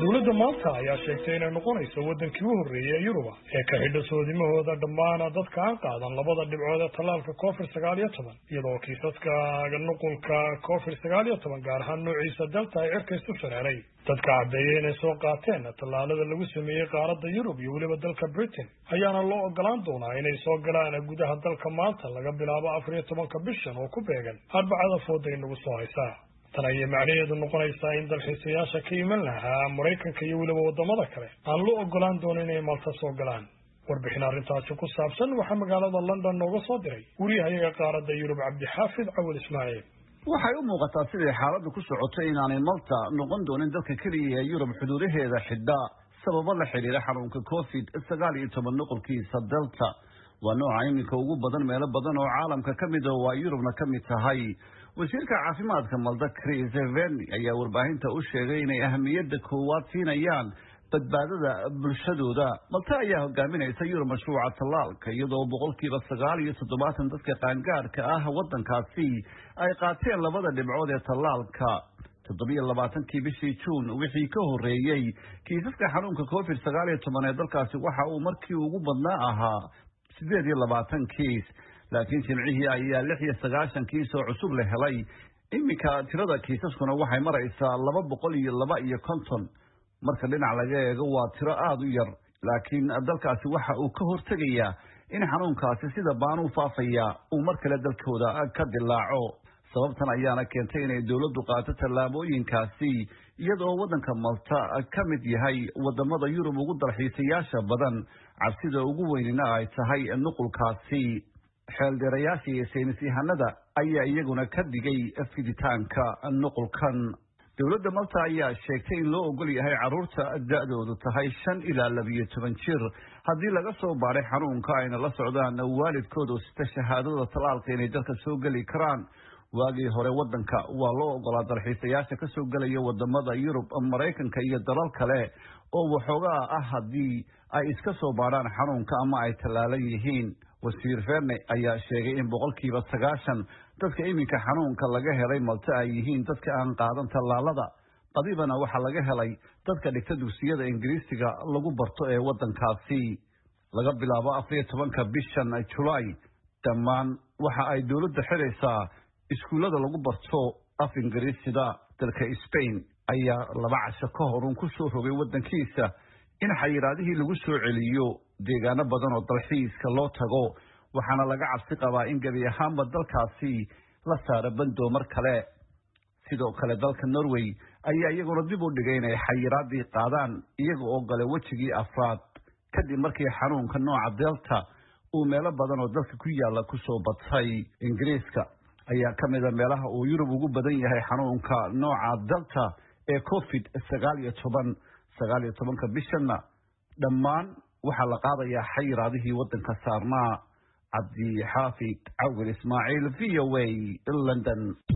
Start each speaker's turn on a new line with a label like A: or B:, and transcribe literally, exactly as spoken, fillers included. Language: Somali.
A: dowladda Malta ayaa sheegtay inay noqonayso wadankii ugu horeeyay ee Yurub ee ka xidha soodimahooda dhammaan dadka aan qaadan labada dhibcood ee tallaalka Covid sagaal iyo toban iyadoo kiisaska nuqulka Covid sagaal iyo toban gaar ahaan noociisa Delta ay cirkaysu shareeray dadka caddeeyay inay soo qaateen tallaalada lagu sameeyay qaaradda Yurub iyo waliba dalka Britain ayaana loo ogolaan doonaa inay soo galaan gudaha dalka Malta laga bilaabo afar iyo tobanka bishan oo ku beegan arbacada fooda inagu soo haysa tan ay macnaheedu noqonaysaa in dalxiisayaasha ka iman lahaa Mareykanka iyo waliba wadamada kale aan loo ogolaan doonin inay Malta soo galaan warbixin arrintaasi ku saabsan waxa magaalada London nooga soo diray wariyaha qaaradda Yurub Cabdi Xaafid Awal Ismaaciil
B: waxay u muuqataa sidii xaaladdu ku socotay inaanay Malta noqon doonin dalka kaliya ee Yurub xuduudaheeda xidha sababo la xiriira xanuunka Covid sagaal iyo toban nuqulkiisa Delta waa nooca iminka ugu badan meelo badan oo caalamka ka mid ah oo Yurubna ka mid tahay wasiirka caafimaadka Malta Chris Verny ayaa warbaahinta u sheegay inay ahmiyadda koowaad siinayaan badbaadada bulshadooda Malta ayaa hogaaminaysa Yurub mashruuca tallaalka iyadoo boqolkiiba sagaal iyo toddobaatan dadka qaangaarka ah wadankaasi ay qaateen labada dhibcood ee tallaalka toddoba iyo labaatankii bishii June wixii ka horeeyay kiisaska xanuunka Covid sagaal iyo toban ee dalkaasi waxa uu markii ugu badnaa ahaa sideed iyo labaatan kiis laakiin jimcihii ayaa lix iyo sagaashan kiis oo cusub la helay iminka tirada kiisaskuna waxay maraysaa laba boqol iyo laba iyo konton marka dhinac laga eego waa tiro aad u yar laakiin dalkaasi waxa uu ka hortegayaa in xanuunkaasi sida baan u faafaya uu mar kale dalkooda ka dilaaco sababtan ayaana keentay inay dowladdu qaato tallaabooyinkaasi iyadoo wadanka Malta ka mid yahay wadamada Yurub ugu dalxiisayaasha badan cabsida ugu weynina ay tahay nuqulkaasi xeeldheerayaasha iyo saynisyahanada ayaa iyaguna ka dhigay fiditaanka nuqulkan dowladda Malta ayaa sheegtay in loo ogol yahay carruurta da'doodu tahay shan ilaa laba iyo toban jir haddii laga soo baaray xanuunka ayna la socdaan waalidkooda sita shahaadada tallaalka inay dalka soo geli karaan waagii hore wadanka waa loo ogolaa dalxiisayaasha ka soo gelaya wadamada Yurub Mareykanka iyo dalal kale oo waxoogaa ah haddii ay iska soo baaraan xanuunka ama ay tallaalan yihiin wasiir Verny ayaa sheegay in boqolkiiba sagaashan dadka iminka xanuunka laga helay Malta ay yihiin dadka aan qaadan tallaalada qadibana waxa laga helay dadka dhigta dugsiyada Ingiriisiga lagu barto ee wadankaasi laga bilaabo afar iyo tobanka bishan July dhammaan waxa ay dowladda xiraysaa iskuulada lagu barto af Ingiriisiga dalka Spain ayaa laba casho ka hor ku soo rogay wadankiisa in xayiraadihii lagu soo celiyo deegaano badan oo dalxiiska loo tago waxaana laga cabsi qabaa in gabi ahaanba dalkaasi la saaro bando mar kale sidoo kale dalka Norway ayaa iyaguna dib u dhigay inay xayiraadii qaadaan iyaga oo galay wajigii afraad kadib markii xanuunka nooca Delta uu meelo badan oo dalka ku yaala ku soo batay Ingiriiska ayaa ka mid ah meelaha uu Yurub ugu badan yahay xanuunka nooca Delta ee Covid sagaal iyo toban sagaal iyo tobanka bishanna dhammaan waxaa la qaadayaa xayiraadihii wadanka saarnaa Cabdi Xaafid Awal Ismaaciil V O A London.